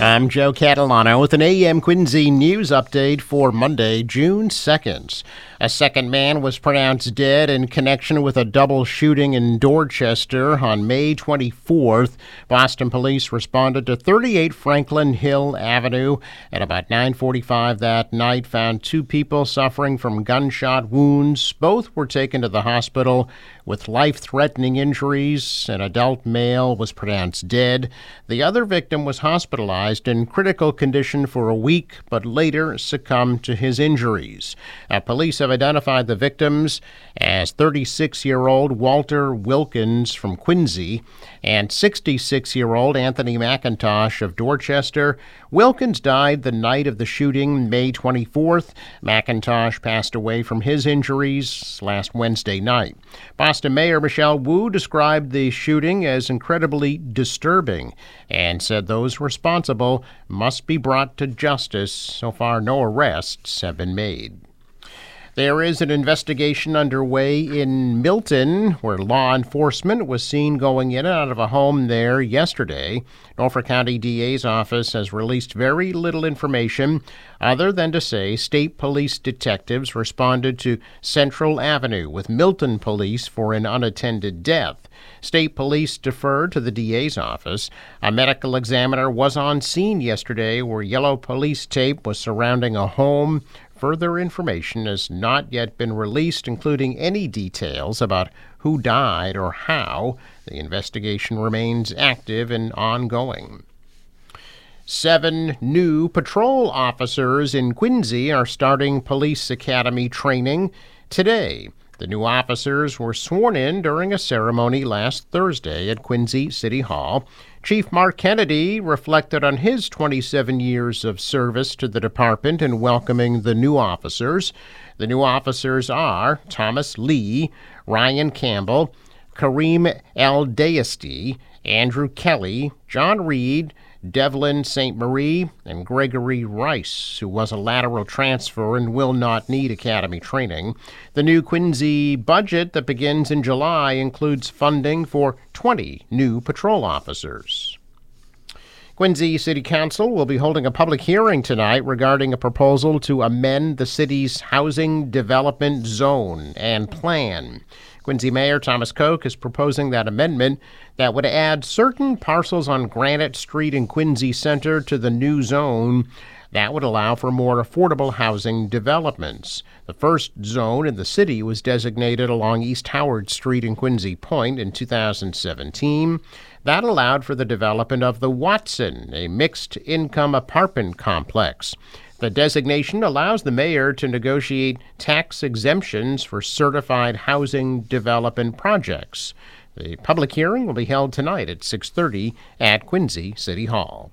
I'm Joe Catalano with an AM Quincy news update for Monday, June 2nd. A second man was pronounced dead in connection with a double shooting in Dorchester on May 24th. Boston police responded to 38 Franklin Hill Avenue at about 9:45 that night, found two people suffering from gunshot wounds. Both were taken to the hospital with life-threatening injuries. An adult male was pronounced dead. The other victim was hospitalized in critical condition for a week, but later succumbed to his injuries. Police have identified the victims as 36-year-old Walter Wilkins from Quincy and 66-year-old Anthony McIntosh of Dorchester. Wilkins died the night of the shooting, May 24th. McIntosh passed away from his injuries last Wednesday night. Boston Mayor Michelle Wu described the shooting as incredibly disturbing and said those responsible must be brought to justice. So far, no arrests have been made. There is an investigation underway in Milton, where law enforcement was seen going in and out of a home there yesterday. Norfolk County DA's office has released very little information other than to say state police detectives responded to Central Avenue with Milton police for an unattended death. State police deferred to the DA's office. A medical examiner was on scene yesterday where yellow police tape was surrounding a home. Further information has not yet been released, including any details about who died or how. The investigation remains active and ongoing. 7 new patrol officers in Quincy are starting police academy training today. The new officers were sworn in during a ceremony last Thursday at Quincy City Hall. Chief Mark Kennedy reflected on his 27 years of service to the department in welcoming the new officers. The new officers are Thomas Lee, Ryan Campbell, Kareem El Dayasti, Andrew Kelly, John Reed, Devlin St. Marie, and Gregory Rice, who was a lateral transfer and will not need academy training. The new Quincy budget that begins in July includes funding for 20 new patrol officers. Quincy City Council will be holding a public hearing tonight regarding a proposal to amend the city's housing development zone and plan. Quincy Mayor Thomas Koch is proposing that amendment that would add certain parcels on Granite Street in Quincy Center to the new zone. That would allow for more affordable housing developments. The first zone in the city was designated along East Howard Street in Quincy Point in 2017. That allowed for the development of the Watson, a mixed-income apartment complex. The designation allows the mayor to negotiate tax exemptions for certified housing development projects. The public hearing will be held tonight at 6:30 at Quincy City Hall.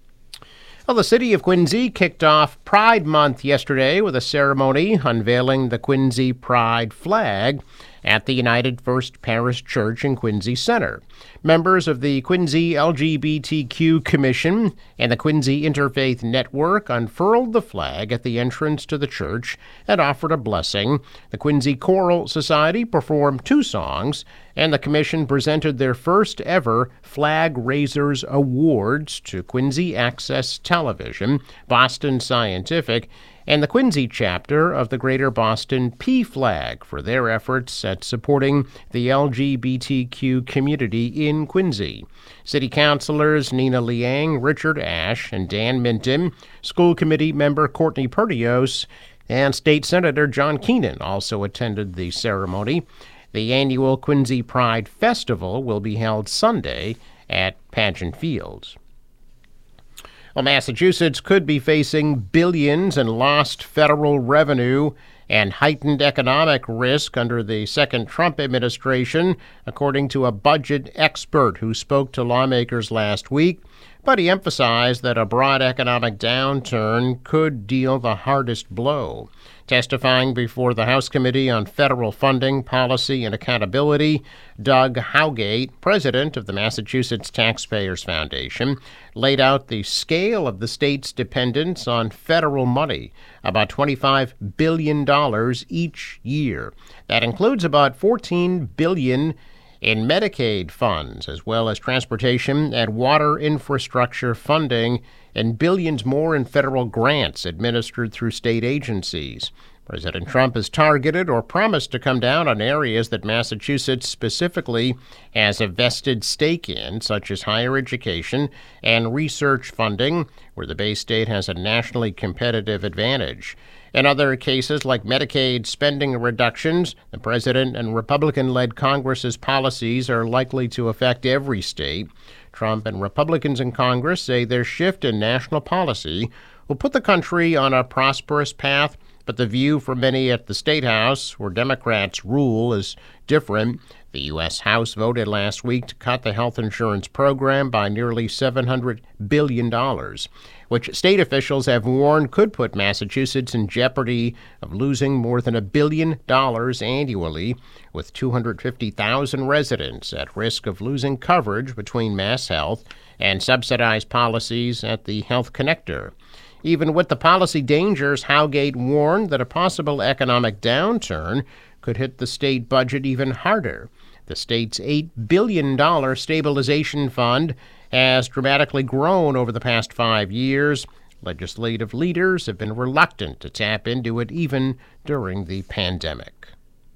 Well, the city of Quincy kicked off Pride Month yesterday with a ceremony unveiling the Quincy Pride flag at the United First Parish Church in Quincy Center. Members of the Quincy LGBTQ Commission and the Quincy Interfaith Network unfurled the flag at the entrance to the church and offered a blessing. The Quincy Choral Society performed 2 songs, and the commission presented their first ever Flag Raisers Awards to Quincy Access Television, Boston Scientific, and the Quincy chapter of the Greater Boston PFLAG for their efforts at supporting the LGBTQ community in Quincy. City councilors Nina Liang, Richard Ashe, and Dan Minton, school committee member Courtney Perdios, and State Senator John Keenan also attended the ceremony. The annual Quincy Pride Festival will be held Sunday at Pageant Fields. Well, Massachusetts could be facing billions in lost federal revenue and heightened economic risk under the second Trump administration, according to a budget expert who spoke to lawmakers last week. But he emphasized that a broad economic downturn could deal the hardest blow. Testifying before the House Committee on Federal Funding, Policy, and Accountability, Doug Howgate, president of the Massachusetts Taxpayers Foundation, laid out the scale of the state's dependence on federal money, about $25 billion each year. That includes about $14 billion in Medicaid funds, as well as transportation and water infrastructure funding, and billions more in federal grants administered through state agencies. President Trump has targeted or promised to come down on areas that Massachusetts specifically has a vested stake in, such as higher education and research funding, where the Bay State has a nationally competitive advantage. In other cases, like Medicaid spending reductions, the president and Republican-led Congress's policies are likely to affect every state. Trump and Republicans in Congress say their shift in national policy will put the country on a prosperous path, but the view for many at the State House, where Democrats rule, is different. The U.S. House voted last week to cut the health insurance program by nearly $700 billion, which state officials have warned could put Massachusetts in jeopardy of losing more than $1 billion annually, with 250,000 residents at risk of losing coverage between MassHealth and subsidized policies at the Health Connector. Even with the policy dangers, Howgate warned that a possible economic downturn could hit the state budget even harder. The state's $8 billion stabilization fund has dramatically grown over the past 5 years. Legislative leaders have been reluctant to tap into it even during the pandemic.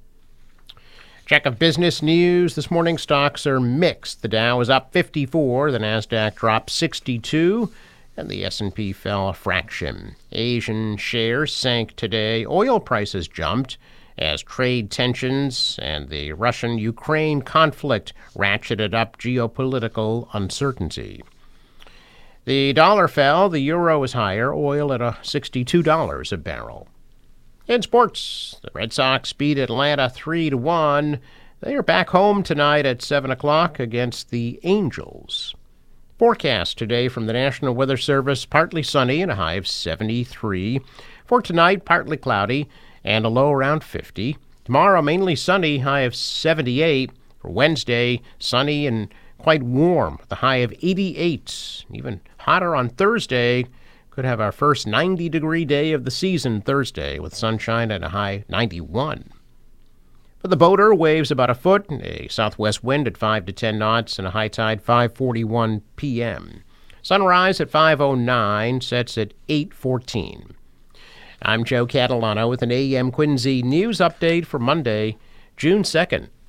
Check of business news. This morning, stocks are mixed. The Dow is up 54, the Nasdaq dropped 62, and the S&P fell a fraction. Asian shares sank today. Oil prices jumped as trade tensions and the Russian-Ukraine conflict ratcheted up geopolitical uncertainty. The dollar fell. The euro is higher. Oil at $62 a barrel. In sports, the Red Sox beat Atlanta 3-1. They are back home tonight at 7 o'clock against the Angels. Forecast today from the National Weather Service: partly sunny and a high of 73. For tonight, partly cloudy and a low around 50. Tomorrow, mainly sunny, high of 78. For Wednesday, sunny and quite warm, with a high of 88. Even hotter on Thursday. Could have our first 90-degree day of the season Thursday, with sunshine and a high 91. For the boater, waves about a foot, a southwest wind at 5 to 10 knots, and a high tide 5:41 p.m. Sunrise at 5:09, sets at 8:14. I'm Joe Catalano with an AM Quincy news update for Monday, June 2nd.